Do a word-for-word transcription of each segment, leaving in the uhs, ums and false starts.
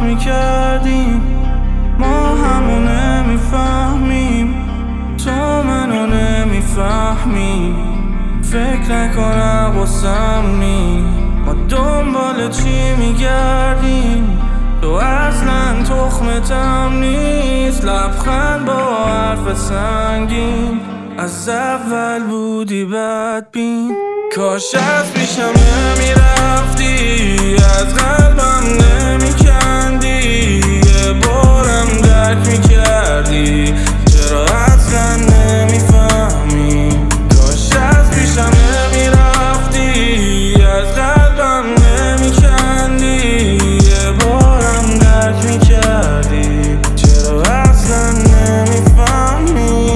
میکردیم، ما همو نمیفهمیم، تو منو نمیفهمی. فکر نکنم واسم نی، ما دنبال چی میگردیم، تو اصلا تخمتم نیست. لبخند با حرف سنگین، از اول بودی بدبین. کاش از پیشم نمیرفتی، از قلبم نمیکندی، یه بارم درک میکردی، چرا اصلا نمیفهمی. کاش از پیشم نمیرفتی، از قلبم نمیکندی، یه بارم درک میکردی، چرا اصلا نمیفهمی.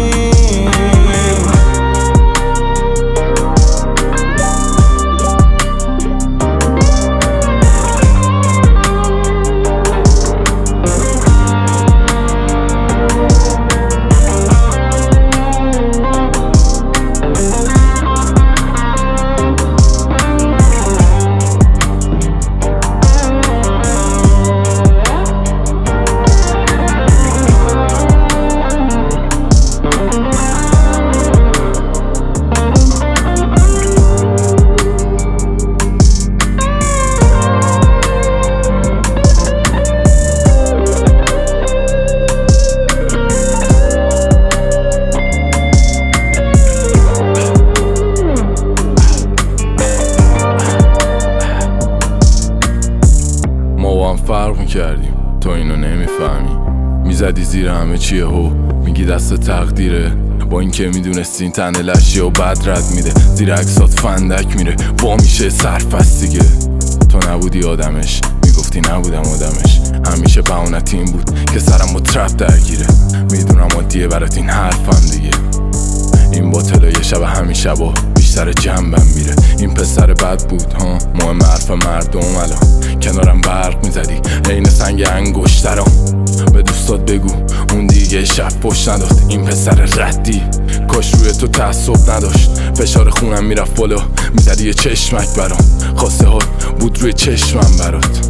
فرق میکردیم، تو اینو نمیفهمی. میزدی زیر همه چیه هو، میگی دست تقدیره، با اینکه میدونستی این تنه لشیه و بد رد میده، زیر عکسات فندک میره، وا میشه سرپس دیگه. تو نبودی آدمش، میگفتی نبودم آدمش، همیشه بهونت این بود که سرم با ترپ درگیره. میدونم عادیه برات این حرفم دیگه، این باطلا یه شب همین شبا بیشتر جنبم میره. این پسر بد بود ها، مهم حرف مردم الان کنارم برق میزدی عین سنگ انگشترام. به دوستات بگو اون دیگه شب پشت نداد، این پسر ردی کاش روی تو تعصب نداشت. فشار خونم میرفت بالا، میزدی یه چشمک برام، خواسته ها بود روی چشمم برات.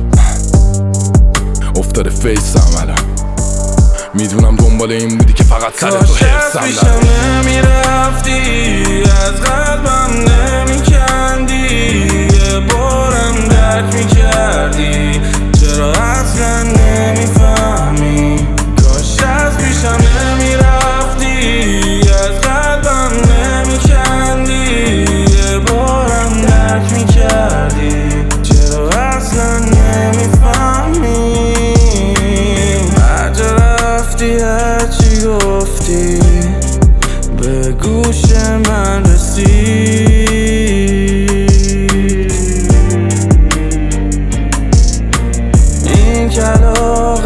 افتاده فیسم الان، میدونم دنبال این بودی که فقط سر تو حرسم کاش از پیشم نمیرفتی، از قلبم نمیکندی، یه بارم درک میکردی، چرا اصلا نمیفهمی. کاش از پیشم نمیرفتی، از قلبم نمیکندی، یه بارم درک میکردی، چرا اصلا نمیفهمی. هرچی گفتی به گوش من رسید، این کلاغ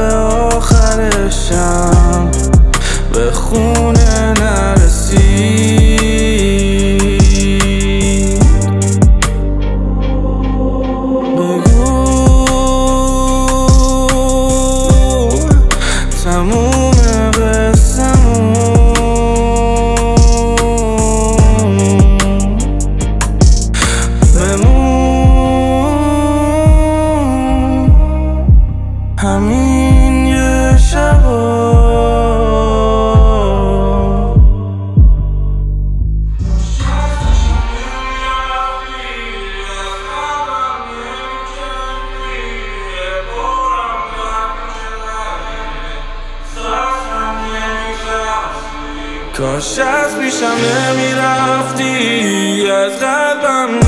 آخرشم به خونه نرسید. بگو تموم همین یه شبا. کاش از پیشم نمیرفتی، از قلبم